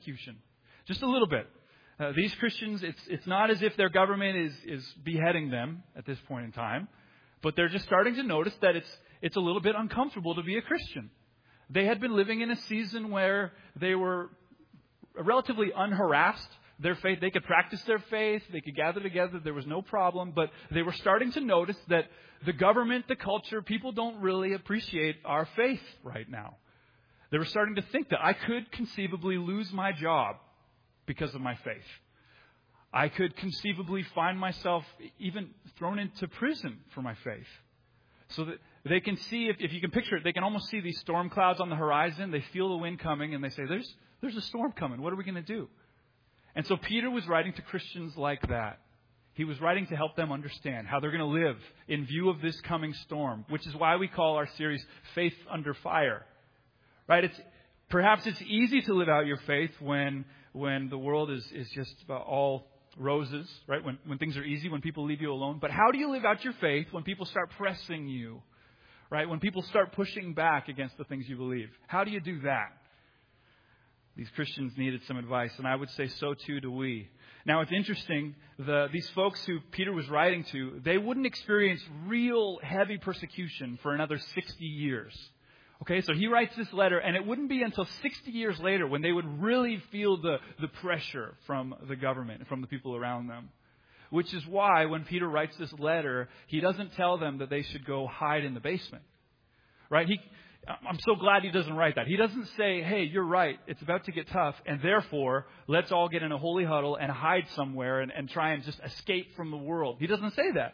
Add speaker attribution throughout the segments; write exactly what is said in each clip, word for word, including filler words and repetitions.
Speaker 1: persecution. Just a little bit. Uh, these Christians, it's it's not as if their government is, is beheading them at this point in time, but they're just starting to notice that it's it's a little bit uncomfortable to be a Christian. They had been living in a season where they were relatively unharassed. Their faith, they could practice their faith, they could gather together, there was no problem, but they were starting to notice that the government, the culture, people don't really appreciate our faith right now. They were starting to think that I could conceivably lose my job because of my faith. I could conceivably find myself even thrown into prison for my faith. So that they can see, if, if you can picture it, they can almost see these storm clouds on the horizon. They feel the wind coming and they say, there's, there's a storm coming. What are we going to do? And so Peter was writing to Christians like that. He was writing to help them understand how they're going to live in view of this coming storm, which is why we call our series Faith Under Fire. Right? It's perhaps it's easy to live out your faith when when the world is, is just all roses, right? When when things are easy, when people leave you alone. But how do you live out your faith when people start pressing you? Right? When people start pushing back against the things you believe. How do you do that? These Christians needed some advice, and I would say so too do we. Now, it's interesting, the, these folks who Peter was writing to, they wouldn't experience real heavy persecution for another sixty years. Okay, so he writes this letter, and it wouldn't be until sixty years later when they would really feel the, the pressure from the government and from the people around them. Which is why when Peter writes this letter, he doesn't tell them that they should go hide in the basement. Right? He... I'm so glad he doesn't write that. He doesn't say, hey, you're right, it's about to get tough, and therefore, let's all get in a holy huddle and hide somewhere and, and try and just escape from the world. He doesn't say that.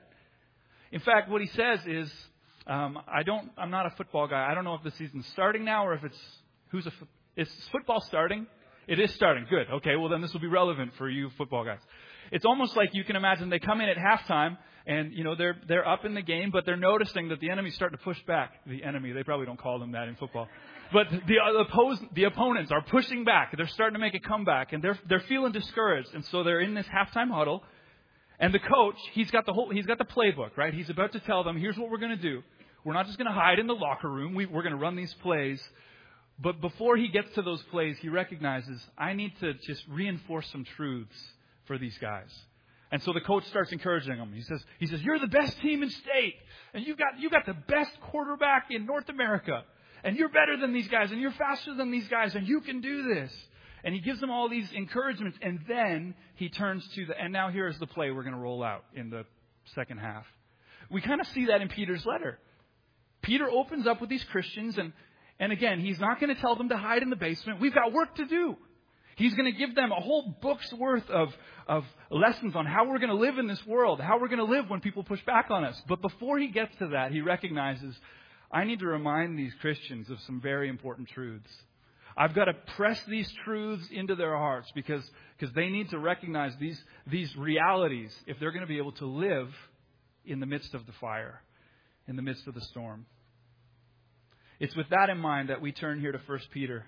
Speaker 1: In fact, what he says is, um, I don't, I'm not a football guy. I don't know if the season's starting now or if it's, who's a, is football starting? It is starting. Good. Okay, well then this will be relevant for you football guys. It's almost like you can imagine they come in at halftime and, you know, they're they're up in the game, but they're noticing that the enemy's starting to push back. The enemy, they probably don't call them that in football. But the the, oppose, the opponents are pushing back. They're starting to make a comeback, and they're they're feeling discouraged. And so they're in this halftime huddle. And the coach, he's got the whole he's got the playbook, right? He's about to tell them, here's what we're going to do. We're not just going to hide in the locker room. We, we're going to run these plays. But before he gets to those plays, he recognizes, I need to just reinforce some truths for these guys. And so the coach starts encouraging them. He says, he says, you're the best team in state. And you've got, you've got the best quarterback in North America. And you're better than these guys. And you're faster than these guys. And you can do this. And he gives them all these encouragements. And then he turns to the, and now here's the play we're going to roll out in the second half. We kind of see that in Peter's letter. Peter opens up with these Christians. And, and again, he's not going to tell them to hide in the basement. We've got work to do. He's going to give them a whole book's worth of, of lessons on how we're going to live in this world, how we're going to live when people push back on us. But before he gets to that, he recognizes, I need to remind these Christians of some very important truths. I've got to press these truths into their hearts because, because they need to recognize these, these realities if they're going to be able to live in the midst of the fire, in the midst of the storm. It's with that in mind that we turn here to First Peter.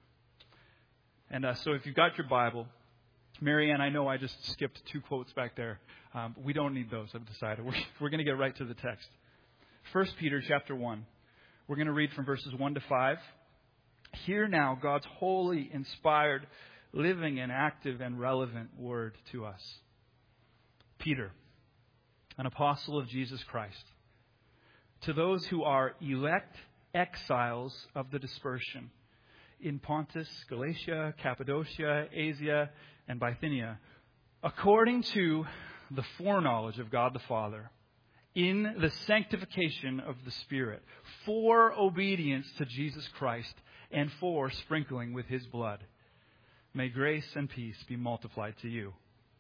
Speaker 1: And uh, so if you've got your Bible, Marianne, I know I just skipped two quotes back there. Um, we don't need those, I've decided. We're, we're going to get right to the text. First Peter chapter one. We're going to read from verses one to five. Hear now God's holy, inspired, living and active and relevant word to us. Peter, an apostle of Jesus Christ, to those who are elect exiles of the dispersion in Pontus, Galatia, Cappadocia, Asia, and Bithynia, according to the foreknowledge of God the Father, in the sanctification of the Spirit, for obedience to Jesus Christ, and for sprinkling with His blood. May grace and peace be multiplied to you.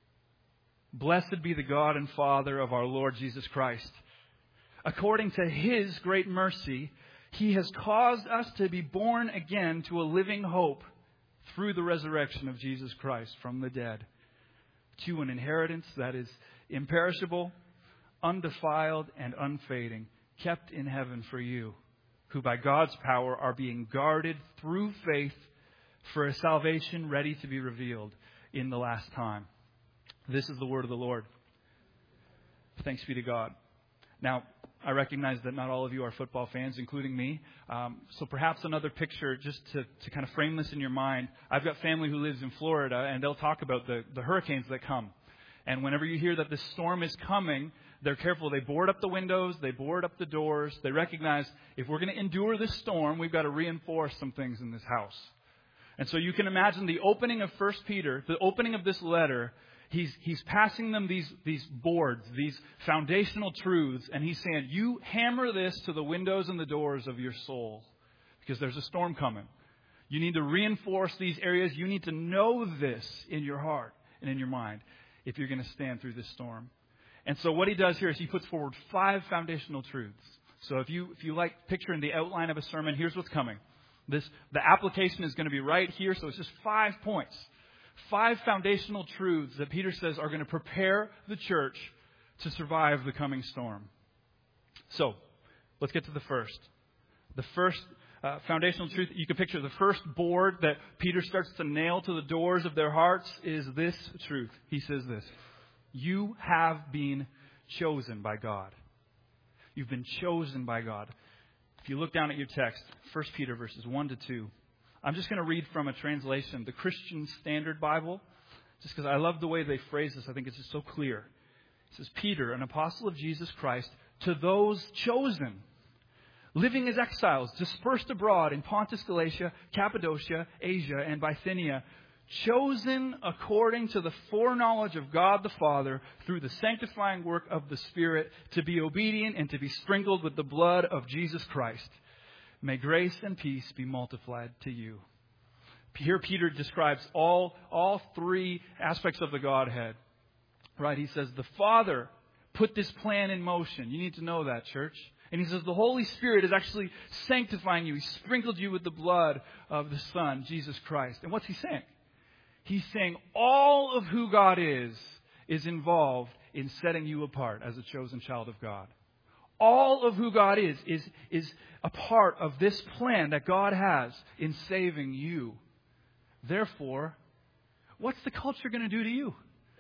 Speaker 1: Blessed be the God and Father of our Lord Jesus Christ. According to His great mercy, He has caused us to be born again to a living hope through the resurrection of Jesus Christ from the dead, to an inheritance that is imperishable, undefiled, and unfading, kept in heaven for you, who by God's power are being guarded through faith for a salvation ready to be revealed in the last time. This is the word of the Lord. Thanks be to God. Now, I recognize that not all of you are football fans, including me. Um, so perhaps another picture just to, to kind of frame this in your mind. I've got family who lives in Florida, and they'll talk about the, the hurricanes that come. And whenever you hear that this storm is coming, they're careful. They board up the windows. They board up the doors. They recognize if we're going to endure this storm, we've got to reinforce some things in this house. And so you can imagine the opening of First Peter, the opening of this letter. He's, he's passing them these, these boards, these foundational truths. And he's saying, you hammer this to the windows and the doors of your soul because there's a storm coming. You need to reinforce these areas. You need to know this in your heart and in your mind if you're going to stand through this storm. And so what he does here is he puts forward five foundational truths. So if you if you like picturing the outline of a sermon, here's what's coming. This the application is going to be right here. So it's just five points. Five foundational truths that Peter says are going to prepare the church to survive the coming storm. So let's get to the first. The first uh, foundational truth you can picture, the first board that Peter starts to nail to the doors of their hearts is this truth. He says this. You have been chosen by God. You've been chosen by God. If you look down at your text, First Peter verses one to two, I'm just going to read from a translation, the Christian Standard Bible, just because I love the way they phrase this. I think it's just so clear. It says, Peter, an apostle of Jesus Christ, to those chosen, living as exiles, dispersed abroad in Pontus, Galatia, Cappadocia, Asia, and Bithynia, chosen according to the foreknowledge of God the Father through the sanctifying work of the Spirit to be obedient and to be sprinkled with the blood of Jesus Christ. May grace and peace be multiplied to you. Here Peter describes all, all three aspects of the Godhead. Right? He says the Father put this plan in motion. You need to know that, church. And he says the Holy Spirit is actually sanctifying you. He sprinkled you with the blood of the Son, Jesus Christ. And what's he saying? He's saying all of who God is, is involved in setting you apart as a chosen child of God. All of who God is, is, is a part of this plan that God has in saving you. Therefore, what's the culture going to do to you?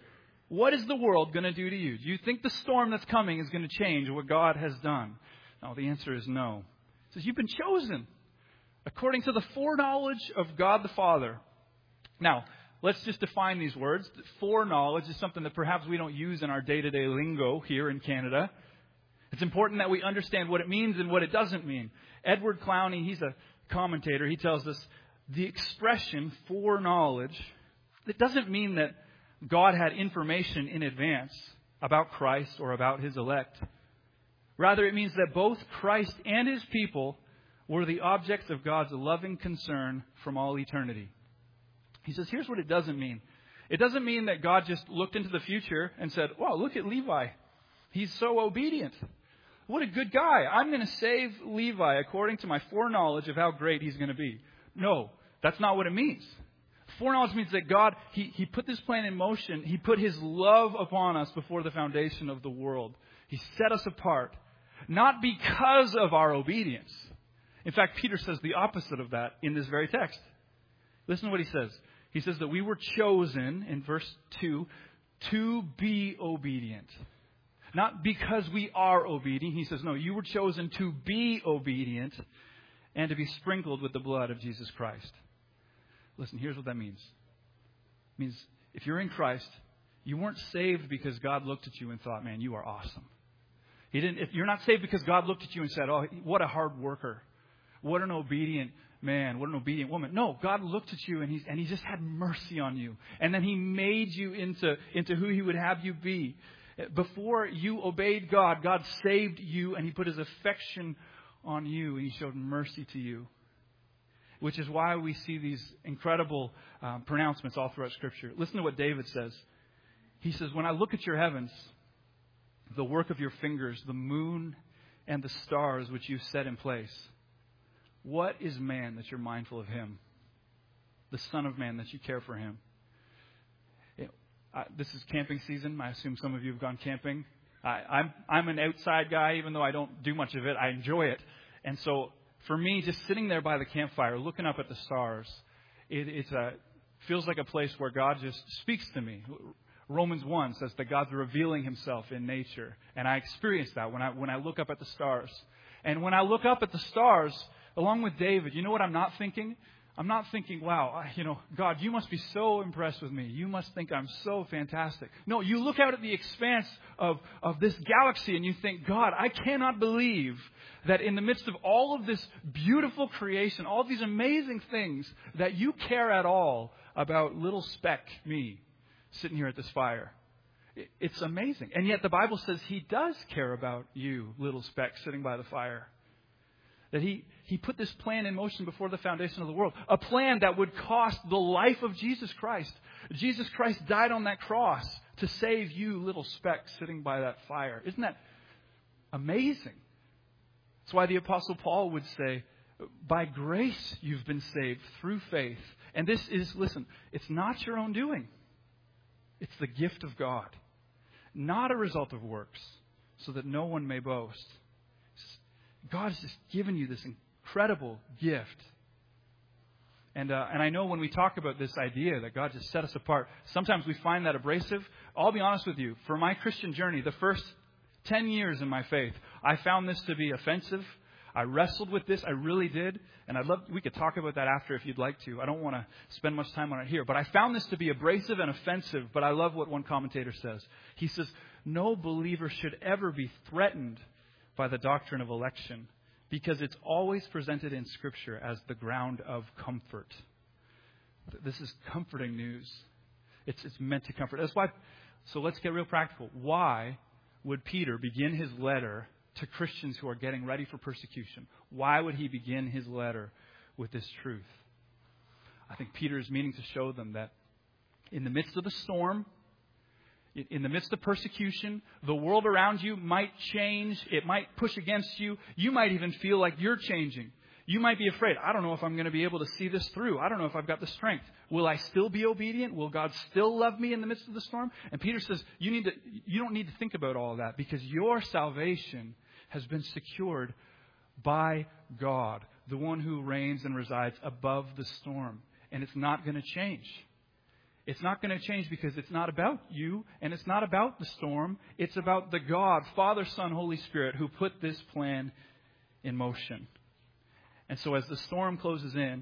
Speaker 1: What is the world going to do to you? Do you think the storm that's coming is going to change what God has done? No, the answer is no. It says you've been chosen according to the foreknowledge of God the Father. Now, let's just define these words. Foreknowledge is something that perhaps we don't use in our day-to-day lingo here in Canada. It's important that we understand what it means and what it doesn't mean. Edward Clowney, he's a commentator. He tells us the expression foreknowledge, it doesn't mean that God had information in advance about Christ or about his elect. Rather, it means that both Christ and his people were the objects of God's loving concern from all eternity. He says, here's what it doesn't mean. It doesn't mean that God just looked into the future and said, wow, look at Levi. He's so obedient. What a good guy. I'm going to save Levi according to my foreknowledge of how great he's going to be. No, that's not what it means. Foreknowledge means that God, he, he put this plan in motion. He put his love upon us before the foundation of the world. He set us apart, not because of our obedience. In fact, Peter says the opposite of that in this very text. Listen to what he says. He says that we were chosen, in verse two, to be obedient. Not because we are obedient. He says, no, you were chosen to be obedient and to be sprinkled with the blood of Jesus Christ. Listen, here's what that means. It means if you're in Christ, you weren't saved because God looked at you and thought, man, you are awesome. He didn't. If you're not saved because God looked at you and said, oh, what a hard worker. What an obedient man. What an obedient woman. No, God looked at you and he, and he just had mercy on you. And then he made you into, into who he would have you be. Before you obeyed God, God saved you and he put his affection on you and he showed mercy to you. Which is why we see these incredible um, pronouncements all throughout Scripture. Listen to what David says. He says, when I look at your heavens, the work of your fingers, the moon and the stars which you've set in place, what is man that you're mindful of him? The Son of Man that you care for him. Uh, this is camping season. I assume some of you have gone camping. I, I'm I'm an outside guy, even though I don't do much of it. I enjoy it. And so for me, just sitting there by the campfire, looking up at the stars, it it's a, feels like a place where God just speaks to me. Romans one says that God's revealing himself in nature. And I experience that when I when I look up at the stars. And when I look up at the stars, along with David, you know what I'm not thinking? I'm not thinking, wow, I, you know, God, you must be so impressed with me. You must think I'm so fantastic. No, you look out at the expanse of, of this galaxy and you think, God, I cannot believe that in the midst of all of this beautiful creation, all these amazing things, that you care at all about little speck me sitting here at this fire. It's amazing. And yet the Bible says he does care about you, little speck, sitting by the fire. That he, he put this plan in motion before the foundation of the world. A plan that would cost the life of Jesus Christ. Jesus Christ died on that cross to save you, little speck, sitting by that fire. Isn't that amazing? That's why the Apostle Paul would say, by grace you've been saved through faith. And this is, listen, it's not your own doing. It's the gift of God. Not a result of works, so that no one may boast. God has just given you this incredible gift. And uh, and I know when we talk about this idea that God just set us apart, sometimes we find that abrasive. I'll be honest with you. For my Christian journey, the first ten years in my faith, I found this to be offensive. I wrestled with this. I really did. And I'd love, we could talk about that after if you'd like to. I don't want to spend much time on it here. But I found this to be abrasive and offensive. But I love what one commentator says. He says, no believer should ever be threatened by the doctrine of election, because it's always presented in Scripture as the ground of comfort. This is comforting news. It's, it's meant to comfort. That's why. So let's get real practical. Why would Peter begin his letter to Christians who are getting ready for persecution? Why would he begin his letter with this truth? I think Peter is meaning to show them that in the midst of the storm, in the midst of persecution, the world around you might change. It might push against you. You might even feel like you're changing. You might be afraid. I don't know if I'm going to be able to see this through. I don't know if I've got the strength. Will I still be obedient? Will God still love me in the midst of the storm? And Peter says, you need to, you don't need to think about all of that, because your salvation has been secured by God, the one who reigns and resides above the storm. And it's not going to change. It's not going to change because it's not about you and it's not about the storm. It's about the God, Father, Son, Holy Spirit, who put this plan in motion. And so as the storm closes in,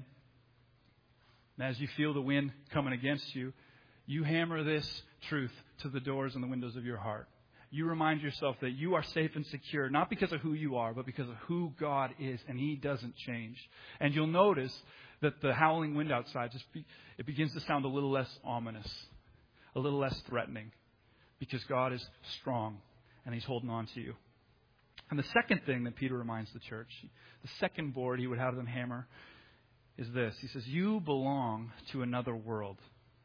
Speaker 1: and as you feel the wind coming against you, you hammer this truth to the doors and the windows of your heart. You remind yourself that you are safe and secure, not because of who you are, but because of who God is, and He doesn't change. And you'll notice that the howling wind outside, just be, it begins to sound a little less ominous, a little less threatening, because God is strong and He's holding on to you. And the second thing that Peter reminds the church, the second board he would have them hammer, is this. He says, you belong to another world.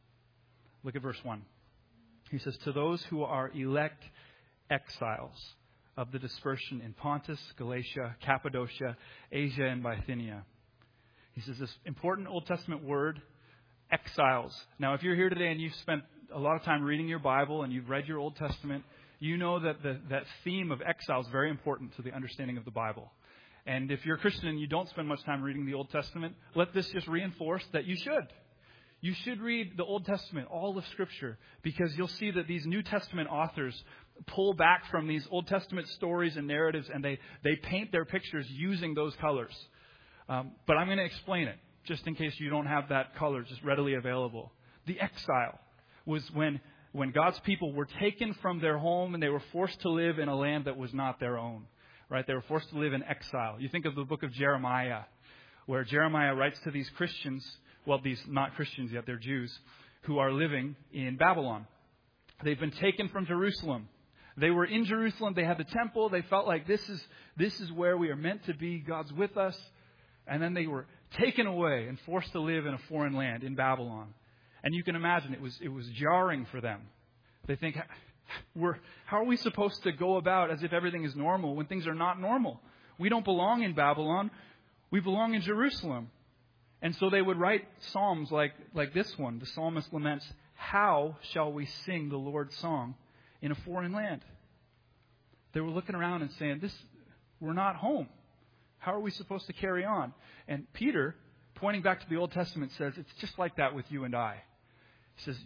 Speaker 1: Look at verse one. He says, to those who are elect exiles of the dispersion in Pontus, Galatia, Cappadocia, Asia, and Bithynia. He says this important Old Testament word, exiles. Now, if you're here today and you've spent a lot of time reading your Bible and you've read your Old Testament, you know that the, that theme of exile is very important to the understanding of the Bible. And if you're a Christian and you don't spend much time reading the Old Testament, let this just reinforce that you should. You should read the Old Testament, all of Scripture, because you'll see that these New Testament authors pull back from these Old Testament stories and narratives, and they, they paint their pictures using those colors. Um, but I'm going to explain it, just in case you don't have that color just readily available. The exile was when, when God's people were taken from their home and they were forced to live in a land that was not their own. Right? They were forced to live in exile. You think of the book of Jeremiah, where Jeremiah writes to these Christians, well, these not Christians yet, they're Jews, who are living in Babylon. They've been taken from Jerusalem. They were in Jerusalem. They had the temple. They felt like this is this is where we are meant to be. God's with us. And then they were taken away and forced to live in a foreign land in Babylon. And you can imagine it was it was jarring for them. They think, we're, how are we supposed to go about as if everything is normal when things are not normal? We don't belong in Babylon. We belong in Jerusalem. And so they would write psalms like, like this one. The psalmist laments, how shall we sing the Lord's song in a foreign land? They were looking around and saying, "This, we're not home. How are we supposed to carry on?" And Peter, pointing back to the Old Testament, says it's just like that with you and I. He says,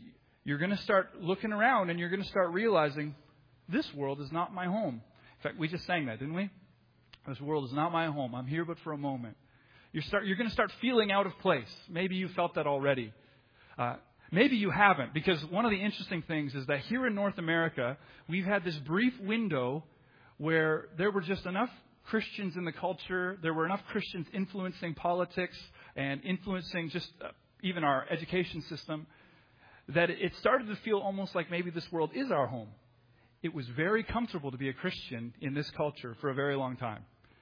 Speaker 1: you're going to start looking around and you're going to start realizing this world is not my home. In fact, we just sang that, didn't we? This world is not my home. I'm here but for a moment. You're, start, you're going to start feeling out of place. Maybe you felt that already. Uh, maybe you haven't, because one of the interesting things is that here in North America, we've had this brief window where there were just enough Christians in the culture, there were enough Christians influencing politics and influencing just uh, even our education system, that it started to feel almost like maybe this world is our home. It was very comfortable to be a Christian in this culture for a very long time.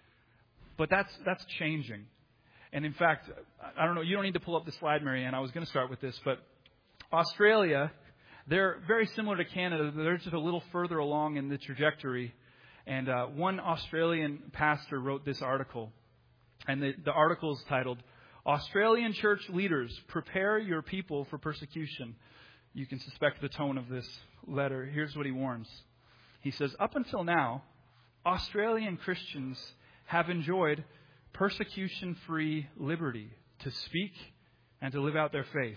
Speaker 1: But that's that's changing. And in fact, I don't know, you don't need to pull up the slide, Marianne. I was going to start with this, but Australia, they're very similar to Canada. They're just a little further along in the trajectory. And uh, one Australian pastor wrote this article. And the, the article is titled, Australian Church Leaders, Prepare Your People for Persecution. You can suspect the tone of this letter. Here's what he warns. He says, up until now, Australian Christians have enjoyed persecution-free liberty to speak and to live out their faith.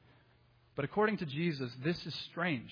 Speaker 1: But according to Jesus, this is strange.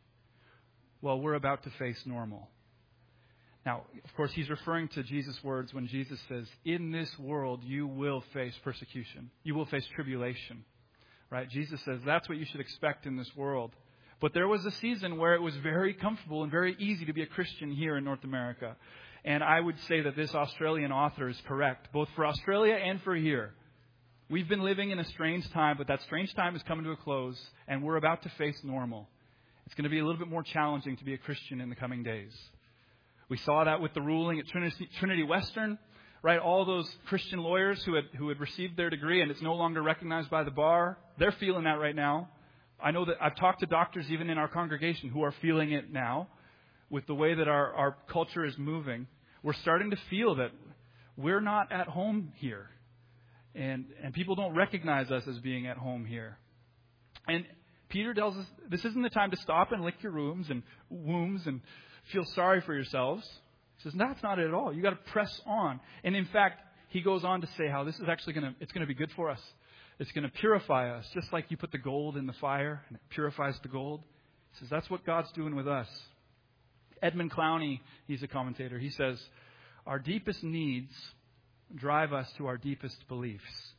Speaker 1: Well, we're about to face normal. Now, of course, he's referring to Jesus' words when Jesus says, in this world you will face persecution. You will face tribulation. Right? Jesus says that's what you should expect in this world. But there was a season where it was very comfortable and very easy to be a Christian here in North America. And I would say that this Australian author is correct, both for Australia and for here. We've been living in a strange time, but that strange time is coming to a close, and we're about to face normal. It's going to be a little bit more challenging to be a Christian in the coming days. We saw that with the ruling at Trinity, Trinity Western, right? All those Christian lawyers who had who had received their degree and it's no longer recognized by the bar, they're feeling that right now. I know that I've talked to doctors even in our congregation who are feeling it now with the way that our, our culture is moving. We're starting to feel that we're not at home here. And and people don't recognize us as being at home here. And Peter tells us this isn't the time to stop and lick your wounds and wounds and feel sorry for yourselves. He says, that's not it at all. You got to press on. And in fact, he goes on to say how this is actually going to, it's going to be good for us. It's going to purify us, just like you put the gold in the fire and it purifies the gold. He says, that's what God's doing with us. Edmund Clowney, he's a commentator. He says, our deepest needs drive us to our deepest beliefs.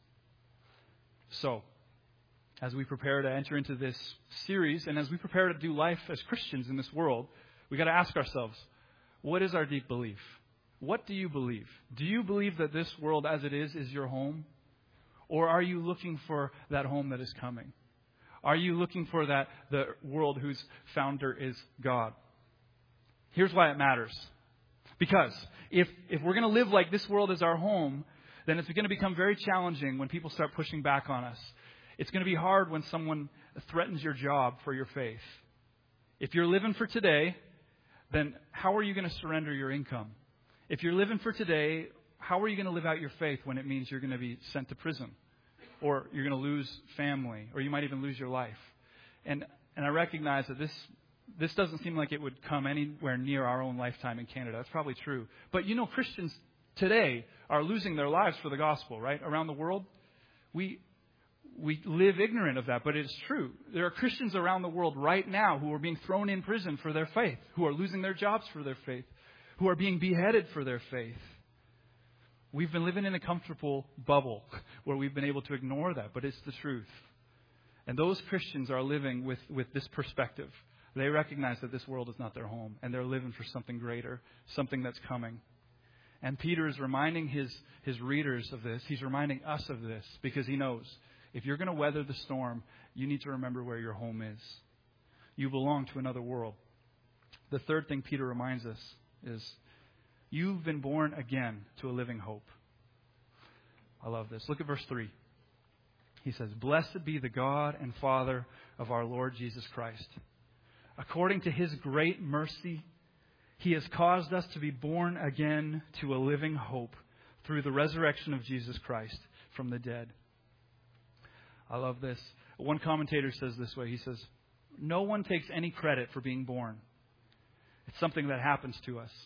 Speaker 1: So, as we prepare to enter into this series and as we prepare to do life as Christians in this world, we got to ask ourselves, what is our deep belief? What do you believe? Do you believe that this world as it is is your home? Or are you looking for that home that is coming? Are you looking for that the world whose founder is God? Here's why it matters. Because if if we're going to live like this world is our home, then it's going to become very challenging when people start pushing back on us. It's going to be hard when someone threatens your job for your faith. If you're living for today, then how are you going to surrender your income? If you're living for today, how are you going to live out your faith when it means you're going to be sent to prison? Or you're going to lose family? Or you might even lose your life? And and I recognize that this this doesn't seem like it would come anywhere near our own lifetime in Canada. That's probably true. But you know, Christians today are losing their lives for the gospel, right? Around the world. We we live ignorant of that, but it's true. There are Christians around the world right now who are being thrown in prison for their faith, who are losing their jobs for their faith, who are being beheaded for their faith. We've been living in a comfortable bubble where we've been able to ignore that, but it's the truth. And those Christians are living with, with this perspective. They recognize that this world is not their home, and they're living for something greater, something that's coming. And Peter is reminding his, his readers of this. He's reminding us of this because he knows if you're going to weather the storm, you need to remember where your home is. You belong to another world. The third thing Peter reminds us is you've been born again to a living hope. I love this. Look at verse three. He says, blessed be the God and Father of our Lord Jesus Christ. According to his great mercy, he has caused us to be born again to a living hope through the resurrection of Jesus Christ from the dead. I love this. One commentator says this way. He says, no one takes any credit for being born. It's something that happens to us.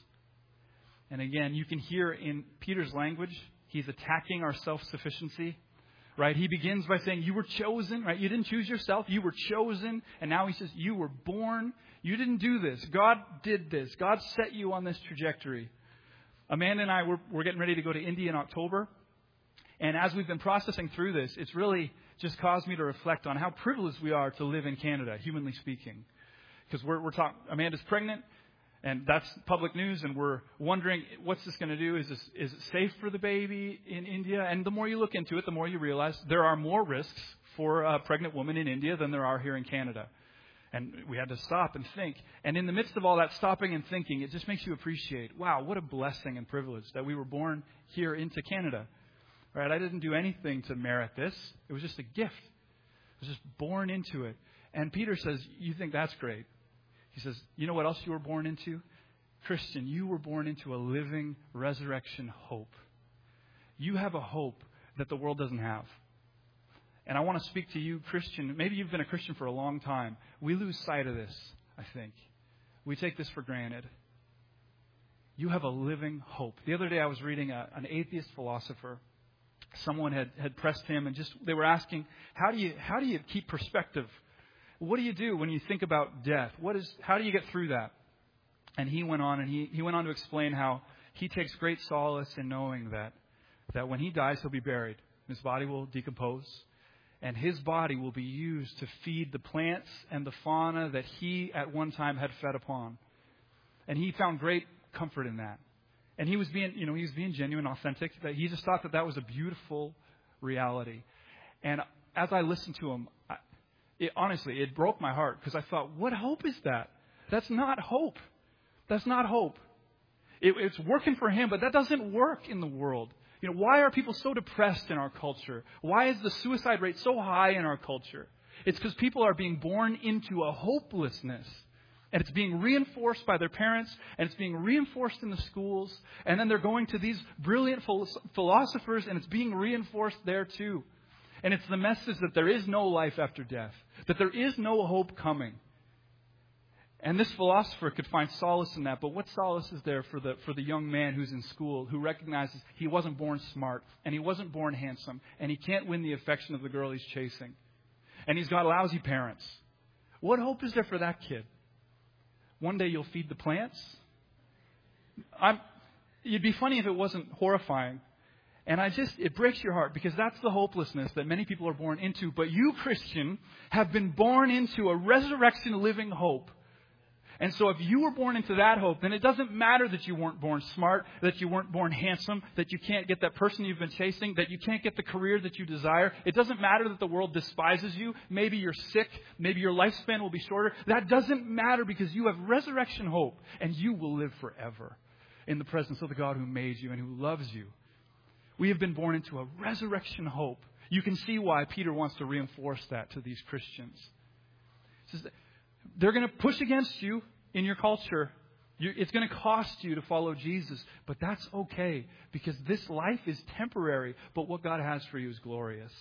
Speaker 1: And again, you can hear in Peter's language, he's attacking our self-sufficiency. right? He begins by saying you were chosen, right? You didn't choose yourself. You were chosen. And now he says you were born. You didn't do this. God did this. God set you on this trajectory. Amanda and I, we're, we're getting ready to go to India in October. And as we've been processing through this, it's really just caused me to reflect on how privileged we are to live in Canada, humanly speaking. Because we're, we're talking, Amanda's pregnant, and that's public news, and we're wondering, what's this going to do? Is this, is it safe for the baby in India? And the more you look into it, the more you realize there are more risks for a pregnant woman in India than there are here in Canada. And we had to stop and think. And in the midst of all that stopping and thinking, it just makes you appreciate, wow, what a blessing and privilege that we were born here into Canada. Right? I didn't do anything to merit this. It was just a gift. I was just born into it. And Peter says, you think that's great. He says, you know what else you were born into? Christian, you were born into a living resurrection hope. You have a hope that the world doesn't have. And I want to speak to you, Christian. Maybe you've been a Christian for a long time. We lose sight of this, I think. We take this for granted. You have a living hope. The other day I was reading a, an atheist philosopher. Someone had, had pressed him and just they were asking, how do you how do you keep perspective? What do you do when you think about death? What is how do you get through that? And he went on and he, he went on to explain how he takes great solace in knowing that that when he dies he'll be buried. His body will decompose. And his body will be used to feed the plants and the fauna that he at one time had fed upon. And he found great comfort in that. And he was being, you know, he was being genuine, authentic. That he just thought that that was a beautiful reality. And as I listened to him, I, it, honestly, it broke my heart because I thought, what hope is that? That's not hope. That's not hope. It, it's working for him, but that doesn't work in the world. You know, why are people so depressed in our culture? Why is the suicide rate so high in our culture? It's because people are being born into a hopelessness. And it's being reinforced by their parents, and it's being reinforced in the schools. And then they're going to these brilliant philosophers, and it's being reinforced there too. And it's the message that there is no life after death, that there is no hope coming. And this philosopher could find solace in that. But what solace is there for the for the young man who's in school, who recognizes he wasn't born smart, and he wasn't born handsome, and he can't win the affection of the girl he's chasing, and he's got lousy parents? What hope is there for that kid? One day you'll feed the plants. I'm, it'd be funny if it wasn't horrifying. And I just, it breaks your heart because that's the hopelessness that many people are born into. But you, Christian, have been born into a resurrection living hope. And so if you were born into that hope, then it doesn't matter that you weren't born smart, that you weren't born handsome, that you can't get that person you've been chasing, that you can't get the career that you desire. It doesn't matter that the world despises you. Maybe you're sick. Maybe your lifespan will be shorter. That doesn't matter because you have resurrection hope and you will live forever in the presence of the God who made you and who loves you. We have been born into a resurrection hope. You can see why Peter wants to reinforce that to these Christians. He says, they're going to push against you in your culture. You, it's going to cost you to follow Jesus. But that's okay because this life is temporary. But what God has for you is glorious.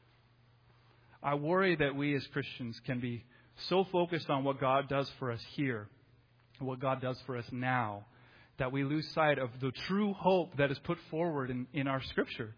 Speaker 1: I worry that we as Christians can be so focused on what God does for us here, what God does for us now, that we lose sight of the true hope that is put forward in, in our Scripture.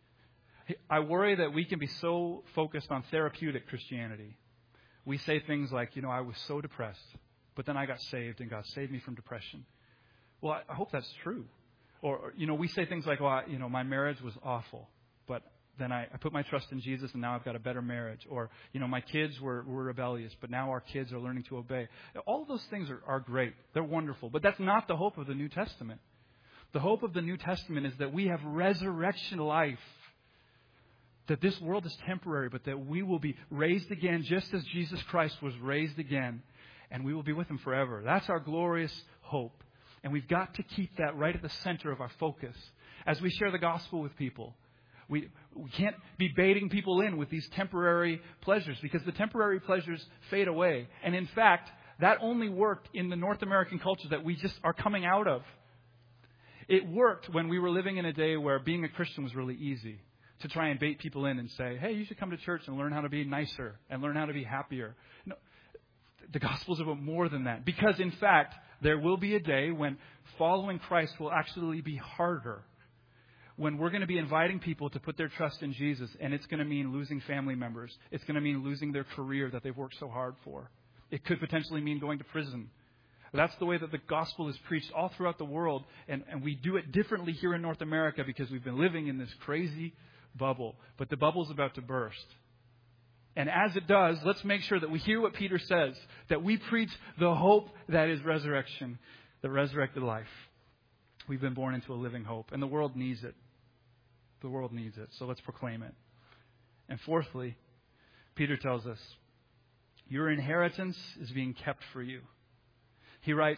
Speaker 1: I worry that we can be so focused on therapeutic Christianity. We say things like, you know, I was so depressed, but then I got saved and God saved me from depression. Well, I hope that's true. Or, you know, we say things like, well, you know, my marriage was awful, but then I, I put my trust in Jesus and now I've got a better marriage. Or, you know, my kids were, were rebellious, but now our kids are learning to obey. All of those things are, are great. They're wonderful. But that's not the hope of the New Testament. The hope of the New Testament is that we have resurrection life. That this world is temporary, but that we will be raised again just as Jesus Christ was raised again. And we will be with Him forever. That's our glorious hope. And we've got to keep that right at the center of our focus as we share the gospel with people. We, we can't be baiting people in with these temporary pleasures because the temporary pleasures fade away. And in fact, that only worked in the North American culture that we just are coming out of. It worked when we were living in a day where being a Christian was really easy. To try and bait people in and say, hey, you should come to church and learn how to be nicer and learn how to be happier. No, the gospel is about more than that. Because, in fact, there will be a day when following Christ will actually be harder. when we're going to be inviting people to put their trust in Jesus, and it's going to mean losing family members. It's going to mean losing their career that they've worked so hard for. It could potentially mean going to prison. That's the way that the gospel is preached all throughout the world, and, and we do it differently here in North America because we've been living in this crazy bubble. But the bubble's about to burst. And as it does, let's make sure that we hear what Peter says, that we preach the hope that is resurrection, the resurrected life. We've been born into a living hope, and the world needs it. The world needs it, so let's proclaim it. And fourthly, Peter tells us, your inheritance is being kept for you. He writes,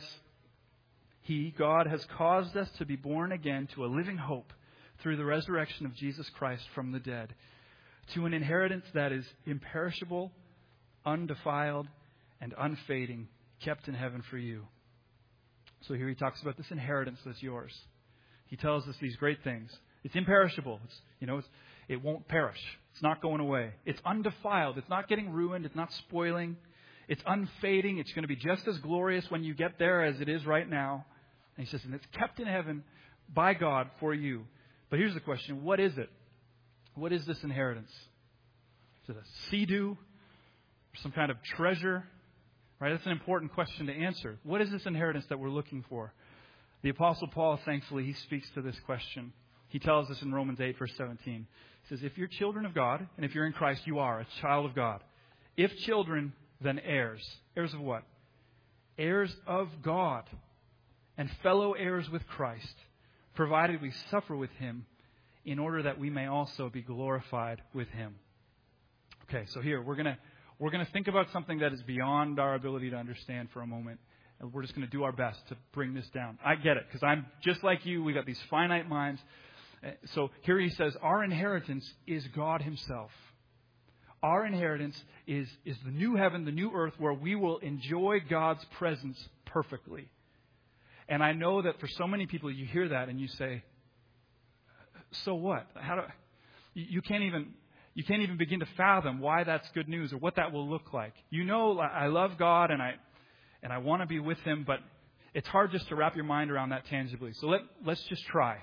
Speaker 1: He, God, has caused us to be born again to a living hope through the resurrection of Jesus Christ from the dead, to an inheritance that is imperishable, undefiled, and unfading, kept in heaven for you. So here he talks about this inheritance that's yours. He tells us these great things. It's imperishable. It's, you know, it's, it won't perish. It's not going away. It's undefiled. It's not getting ruined. It's not spoiling. It's unfading. It's going to be just as glorious when you get there as it is right now. And he says, and it's kept in heaven by God for you. But here's the question. What is it? What is this inheritance? Is it a sea-dew? Or some kind of treasure? Right? That's an important question to answer. What is this inheritance that we're looking for? The Apostle Paul, thankfully, he speaks to this question. He tells us in Romans eight, verse seventeen. He says, if you're children of God, and if you're in Christ, you are a child of God. If children, then heirs. Heirs of what? Heirs of God. And fellow heirs with Christ, provided we suffer with Him, in order that we may also be glorified with Him. Okay, so here, we're going to we're going to think about something that is beyond our ability to understand for a moment. And we're just going to do our best to bring this down. I get it, because I'm just like you. We've got these finite minds. So here he says, our inheritance is God Himself. Our inheritance is, is the new heaven, the new earth, where we will enjoy God's presence perfectly. And I know that for so many people, you hear that and you say, so what? How do you, you can't even you can't even begin to fathom why that's good news or what that will look like. You know, I love God and I and I want to be with Him, but it's hard just to wrap your mind around that tangibly. So let let's just try.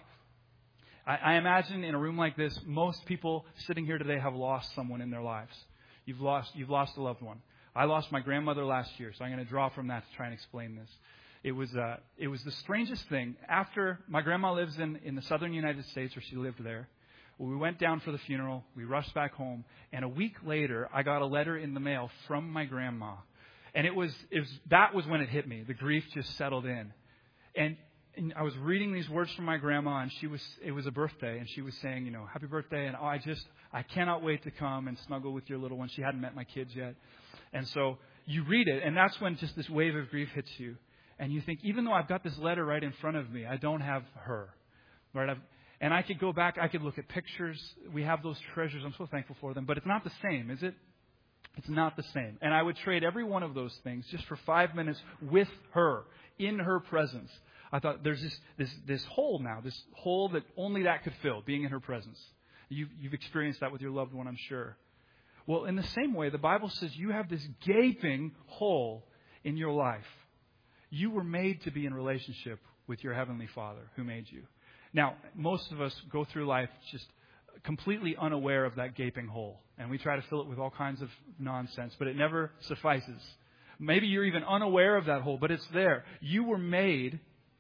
Speaker 1: I, I imagine in a room like this, most people sitting here today have lost someone in their lives. You've lost you've lost a loved one. I lost my grandmother last year, so I'm going to draw from that to try and explain this. It was uh, it was the strangest thing. After my grandma lives in, in the southern United States, where she lived there, we went down for the funeral. We rushed back home, and a week later, I got a letter in the mail from my grandma, and it was it was that was when it hit me. The grief just settled in, and, and I was reading these words from my grandma, and she was it was a birthday, and she was saying, you know, happy birthday, and oh, I just I cannot wait to come and snuggle with your little one. She hadn't met my kids yet, and so you read it, and that's when just this wave of grief hits you. And you think, even though I've got this letter right in front of me, I don't have her. Right? I've, and I could go back, I could look at pictures. We have those treasures. I'm so thankful for them. But it's not the same, is it? It's not the same. And I would trade every one of those things just for five minutes with her, in her presence. I thought, there's this this, this hole now, this hole that only that could fill, being in her presence. You've, you've experienced that with your loved one, I'm sure. Well, in the same way, the Bible says you have this gaping hole in your life. You were made to be in relationship with your Heavenly Father who made you. Now, most of us go through life just completely unaware of that gaping hole. And we try to fill it with all kinds of nonsense, but it never suffices. Maybe you're even unaware of that hole, but it's there. You were made,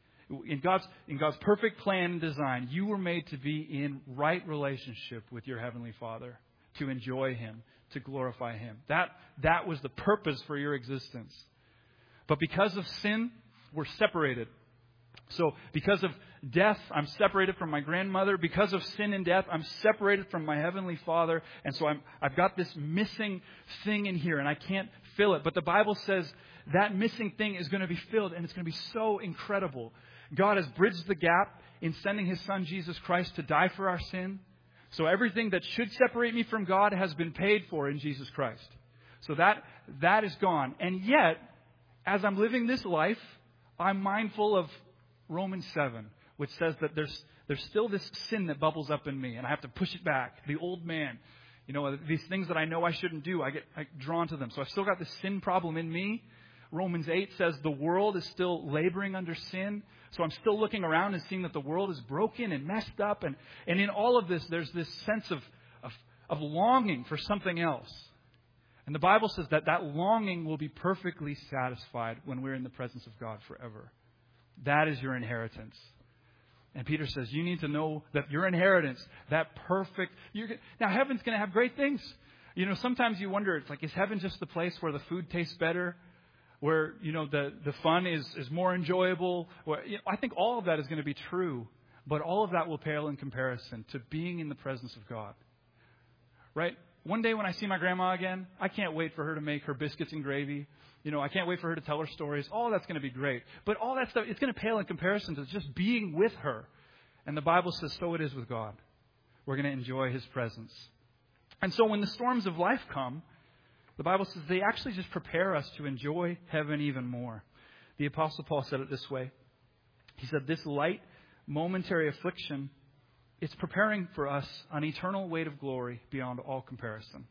Speaker 1: in God's, in God's perfect plan and design, you were made to be in right relationship with your Heavenly Father, to enjoy Him, to glorify Him. That, that was the purpose for your existence. But because of sin, we're separated. So because of death, I'm separated from my grandmother. Because of sin and death, I'm separated from my Heavenly Father. And so I'm, I've got this missing thing in here, and I can't fill it. But the Bible says that missing thing is going to be filled, and it's going to be so incredible. God has bridged the gap in sending His Son, Jesus Christ, to die for our sin. So everything that should separate me from God has been paid for in Jesus Christ. So that that is gone. And yet, as I'm living this life, I'm mindful of Romans seven, which says that there's there's still this sin that bubbles up in me, and I have to push it back. The old man, you know, these things that I know I shouldn't do, I get I get drawn to them. So I've still got this sin problem in me, Romans eight says the world is still laboring under sin. So I'm still looking around and seeing that the world is broken and messed up. And, and in all of this, there's this sense of, of, of longing for something else. And the Bible says that that longing will be perfectly satisfied when we're in the presence of God forever. That is your inheritance. And Peter says, you need to know that your inheritance, that perfect... You're, now, heaven's going to have great things. You know, sometimes you wonder, it's like, is heaven just the place where the food tastes better? Where, you know, the, the fun is, is more enjoyable? Where, you know, I think all of that is going to be true. But all of that will pale in comparison to being in the presence of God. Right? One day when I see my grandma again, I can't wait for her to make her biscuits and gravy. You know, I can't wait for her to tell her stories. All that's going to be great. But all that stuff, it's going to pale in comparison to just being with her. And the Bible says so it is with God. We're going to enjoy His presence. And so when the storms of life come, the Bible says they actually just prepare us to enjoy heaven even more. The Apostle Paul said it this way. He said, this light, momentary affliction, it's preparing for us an eternal weight of glory beyond all comparison.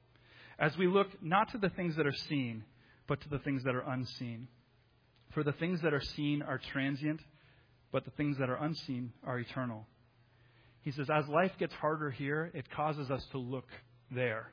Speaker 1: As we look not to the things that are seen, but to the things that are unseen. For the things that are seen are transient, but the things that are unseen are eternal. He says, as life gets harder here, it causes us to look there.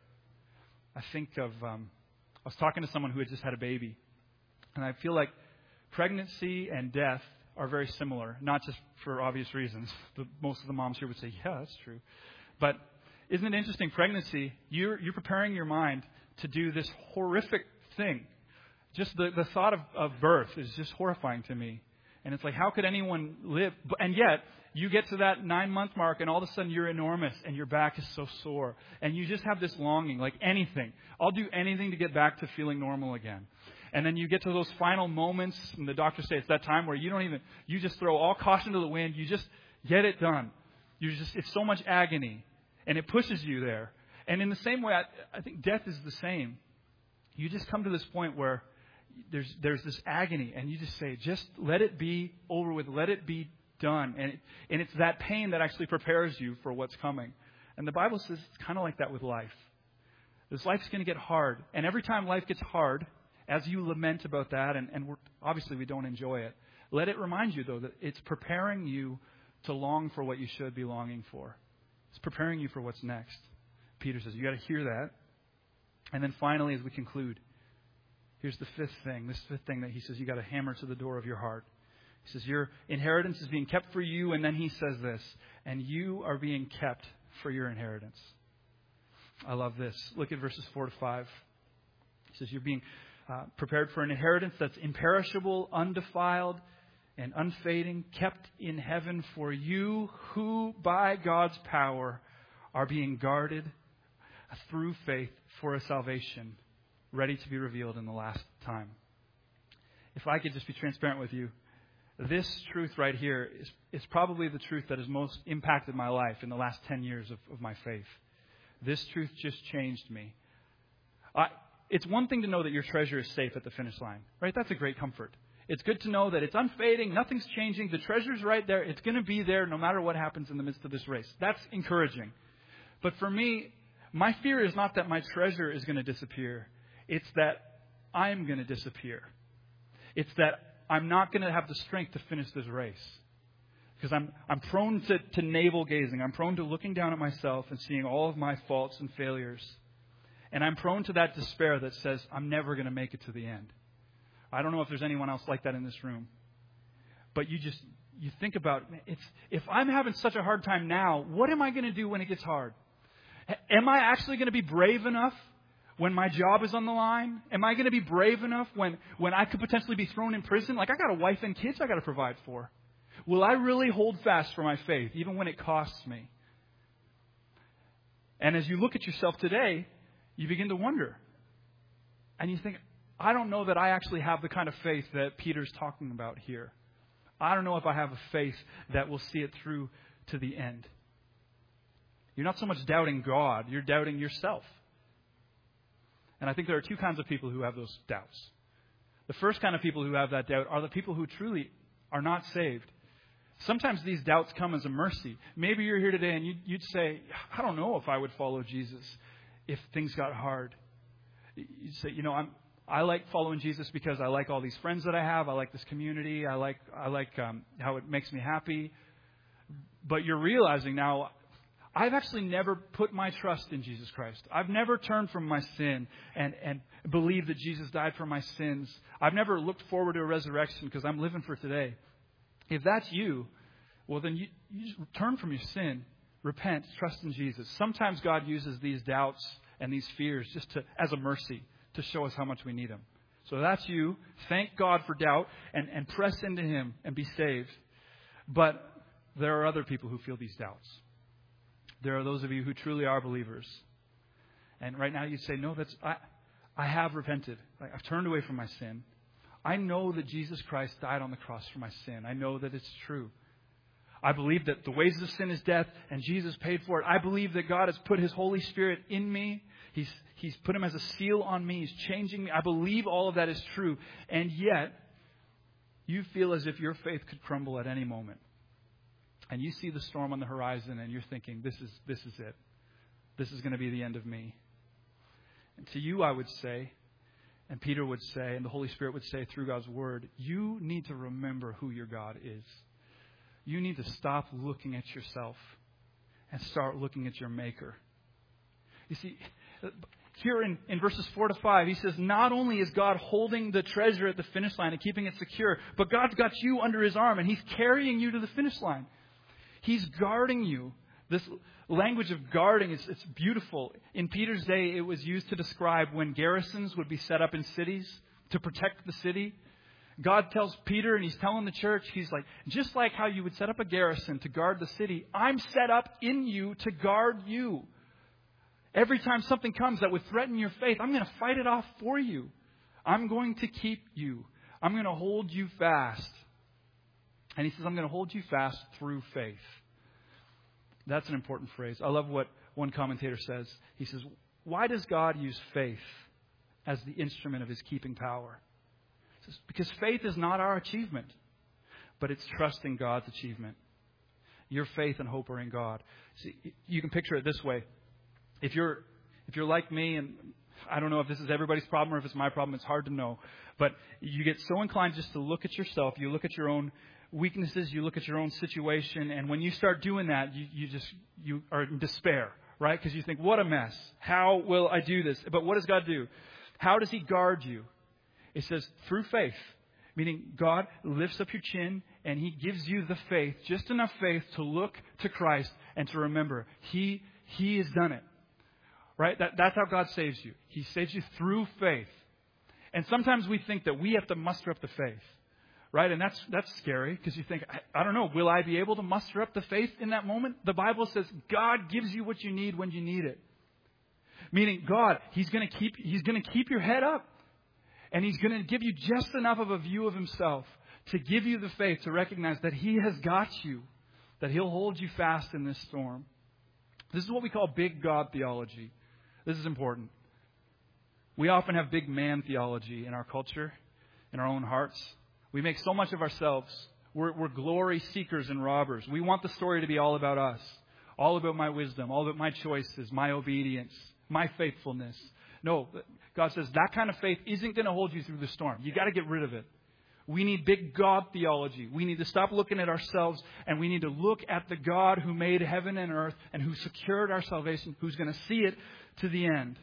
Speaker 1: I think of, um, I was talking to someone who had just had a baby. And I feel like pregnancy and death are very similar, not just for obvious reasons. The, most of the moms here would say, yeah, that's true. But isn't it interesting? Pregnancy, you're, you're preparing your mind to do this horrific thing. Just the, the thought of, of birth is just horrifying to me. And it's like, how could anyone live? And yet, you get to that nine-month mark, and all of a sudden you're enormous, and your back is so sore. And you just have this longing, like anything. I'll do anything to get back to feeling normal again. And then you get to those final moments, and the doctors say it's that time where you don't even, you just throw all caution to the wind. You just get it done. You just, it's so much agony, and it pushes you there. And in the same way, I, I think death is the same. You just come to this point where There's there's this agony, and you just say, just let it be over with, let it be done. And, it, and it's that pain that actually prepares you for what's coming. And the Bible says it's kind of like that with life. This life's going to get hard. And every time life gets hard, as you lament about that, and, and we're, obviously we don't enjoy it, let it remind you, though, that it's preparing you to long for what you should be longing for. It's preparing you for what's next. Peter says, you got to hear that. And then finally, as we conclude, here's the fifth thing, this fifth thing that he says you got to hammer to the door of your heart. He says your inheritance is being kept for you, and then he says this, and you are being kept for your inheritance. I love this. Look at verses four to five. He says you're being uh, prepared for an inheritance that's imperishable, undefiled, and unfading, kept in heaven for you who by God's power are being guarded through faith for a salvation ready to be revealed in the last time. If I could just be transparent with you, this truth right here is, is probably the truth that has most impacted my life in the last ten years of, of my faith. This truth just changed me. I, it's one thing to know that your treasure is safe at the finish line, right? That's a great comfort. It's good to know that it's unfading, nothing's changing, the treasure's right there, it's going to be there no matter what happens in the midst of this race. That's encouraging. But for me, my fear is not that my treasure is going to disappear. It's that I'm going to disappear. It's that I'm not going to have the strength to finish this race. Because I'm I'm prone to, to navel gazing. I'm prone to looking down at myself and seeing all of my faults and failures. And I'm prone to that despair that says, I'm never going to make it to the end. I don't know if there's anyone else like that in this room. But you just, you think about, it's, if I'm having such a hard time now, what am I going to do when it gets hard? Am I actually going to be brave enough when my job is on the line? Am I going to be brave enough when, when I could potentially be thrown in prison? Like, I got a wife and kids I got to provide for. Will I really hold fast for my faith, even when it costs me? And as you look at yourself today, you begin to wonder. And you think, I don't know that I actually have the kind of faith that Peter's talking about here. I don't know if I have a faith that will see it through to the end. You're not so much doubting God, you're doubting yourself. And I think there are two kinds of people who have those doubts. The first kind of people who have that doubt are the people who truly are not saved. Sometimes these doubts come as a mercy. Maybe you're here today and you'd, you'd say, I don't know if I would follow Jesus if things got hard. You'd say, you know, I'm I like following Jesus because I like all these friends that I have. I like this community. I like I like um, how it makes me happy. But you're realizing now, I've actually never put my trust in Jesus Christ. I've never turned from my sin and, and believed that Jesus died for my sins. I've never looked forward to a resurrection because I'm living for today. If that's you, well, then you, you just turn from your sin, repent, trust in Jesus. Sometimes God uses these doubts and these fears just to as a mercy to show us how much we need Him. So that's you. Thank God for doubt and, and press into Him and be saved. But there are other people who feel these doubts. There are those of you who truly are believers. And right now you'd say, no, that's I, I have repented. Like, I've turned away from my sin. I know that Jesus Christ died on the cross for my sin. I know that it's true. I believe that the wages of sin is death and Jesus paid for it. I believe that God has put His Holy Spirit in me. He's, he's put Him as a seal on me. He's changing me. I believe all of that is true. And yet, you feel as if your faith could crumble at any moment. And you see the storm on the horizon and you're thinking, this is this is it. This is going to be the end of me. And to you, I would say, and Peter would say, and the Holy Spirit would say through God's Word, you need to remember who your God is. You need to stop looking at yourself and start looking at your Maker. You see, here in, in verses four to five, he says, not only is God holding the treasure at the finish line and keeping it secure, but God's got you under His arm and He's carrying you to the finish line. He's guarding you. This language of guarding is it's beautiful. In Peter's day, it was used to describe when garrisons would be set up in cities to protect the city. God tells Peter, and He's telling the church, He's like, just like how you would set up a garrison to guard the city, I'm set up in you to guard you. Every time something comes that would threaten your faith, I'm going to fight it off for you. I'm going to keep you. I'm going to hold you fast. And he says, I'm going to hold you fast through faith. That's an important phrase. I love what one commentator says. He says, why does God use faith as the instrument of His keeping power? He says, because faith is not our achievement, but it's trusting God's achievement. Your faith and hope are in God. See, you can picture it this way. If you're if you're like me, and I don't know if this is everybody's problem or if it's my problem, it's hard to know. But you get so inclined just to look at yourself. You look at your own weaknesses, you look at your own situation, and when you start doing that, you, you just you are in despair, right? Because you think, what a mess. How will I do this? But what does God do? How does He guard you? It says through faith, meaning God lifts up your chin and He gives you the faith, just enough faith to look to Christ and to remember He He has done it, right? That, that's how God saves you. He saves you through faith. And sometimes we think that we have to muster up the faith. Right? And that's that's scary because you think, I, I don't know, will I be able to muster up the faith in that moment? The Bible says God gives you what you need when you need it. Meaning God, He's going to keep He's going to keep your head up. And He's going to give you just enough of a view of Himself to give you the faith to recognize that He has got you. That He'll hold you fast in this storm. This is what we call big God theology. This is important. We often have big man theology in our culture, in our own hearts. We make so much of ourselves. We're, we're glory seekers and robbers. We want the story to be all about us. All about my wisdom. All about my choices. My obedience. My faithfulness. No, God says that kind of faith isn't going to hold you through the storm. You got to get rid of it. We need big God theology. We need to stop looking at ourselves and we need to look at the God who made heaven and earth and who secured our salvation, who's going to see it to the end.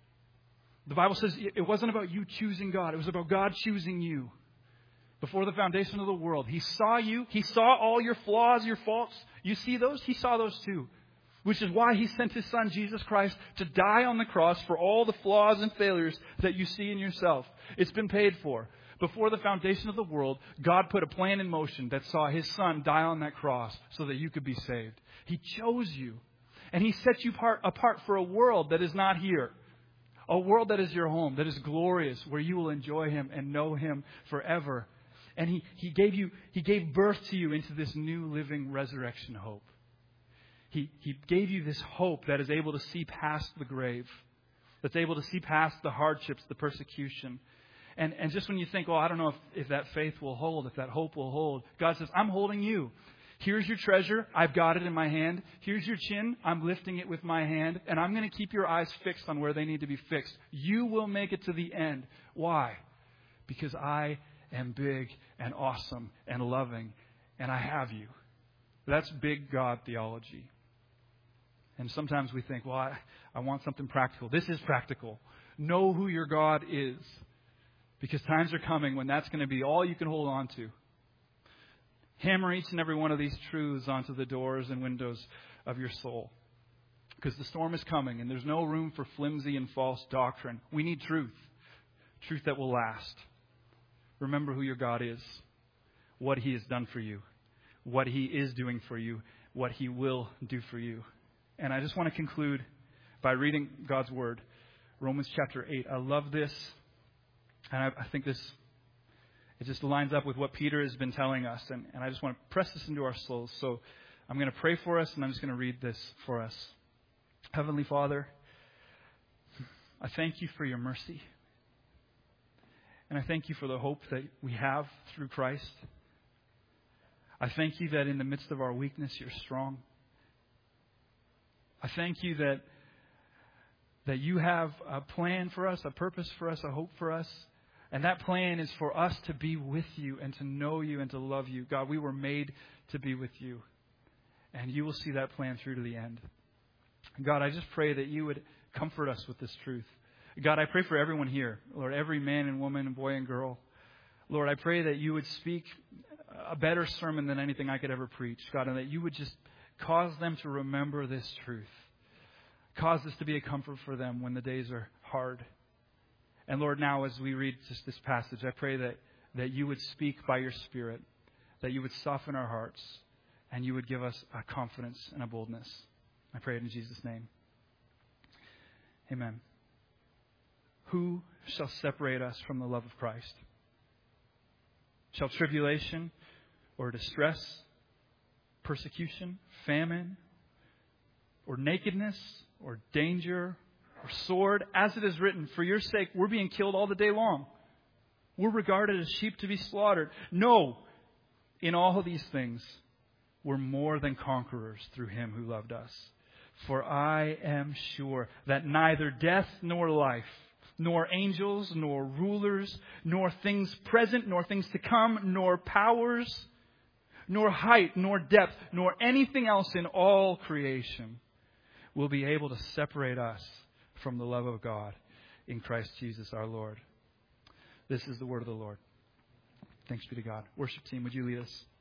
Speaker 1: The Bible says it wasn't about you choosing God. It was about God choosing you. Before the foundation of the world, He saw you. He saw all your flaws, your faults. You see those? He saw those too. Which is why He sent His Son, Jesus Christ, to die on the cross for all the flaws and failures that you see in yourself. It's been paid for. Before the foundation of the world, God put a plan in motion that saw His Son die on that cross so that you could be saved. He chose you. And He set you part, apart for a world that is not here. A world that is your home, that is glorious, where you will enjoy Him and know Him forever. And he, he gave you, He gave birth to you into this new living resurrection hope. He, he gave you this hope that is able to see past the grave, that's able to see past the hardships, the persecution. And, and just when you think, oh, I don't know if, if that faith will hold, if that hope will hold, God says, I'm holding you. Here's your treasure. I've got it in my hand. Here's your chin. I'm lifting it with my hand. And I'm going to keep your eyes fixed on where they need to be fixed. You will make it to the end. Why? Because I am big and awesome and loving. And I have you. That's big God theology. And sometimes we think, well, I, I want something practical. This is practical. Know who your God is. Because times are coming when that's going to be all you can hold on to. Hammer each and every one of these truths onto the doors and windows of your soul. Because the storm is coming and there's no room for flimsy and false doctrine. We need truth. Truth that will last. Remember who your God is. What He has done for you. What He is doing for you. What He will do for you. And I just want to conclude by reading God's Word. Romans chapter eight. I love this. And I, I think this... It just lines up with what Peter has been telling us. And, and I just want to press this into our souls. So I'm going to pray for us and I'm just going to read this for us. Heavenly Father, I thank you for your mercy. And I thank you for the hope that we have through Christ. I thank you that in the midst of our weakness, you're strong. I thank you that, that you have a plan for us, a purpose for us, a hope for us. And that plan is for us to be with you and to know you and to love you. God, we were made to be with you. And you will see that plan through to the end. God, I just pray that you would comfort us with this truth. God, I pray for everyone here. Lord, every man and woman and boy and girl. Lord, I pray that you would speak a better sermon than anything I could ever preach. God, and that you would just cause them to remember this truth. Cause this to be a comfort for them when the days are hard. And Lord, now as we read just this passage, I pray that, that you would speak by your Spirit, that you would soften our hearts, and you would give us a confidence and a boldness. I pray it in Jesus' name. Amen. Who shall separate us from the love of Christ? Shall tribulation or distress, persecution, famine, or nakedness, or danger, or sword, as it is written, for your sake, we're being killed all the day long. We're regarded as sheep to be slaughtered. No, in all of these things, we're more than conquerors through Him who loved us. For I am sure that neither death nor life, nor angels, nor rulers, nor things present, nor things to come, nor powers, nor height, nor depth, nor anything else in all creation will be able to separate us from the love of God in Christ Jesus our Lord. This is the word of the Lord. Thanks be to God. Worship team, would you lead us?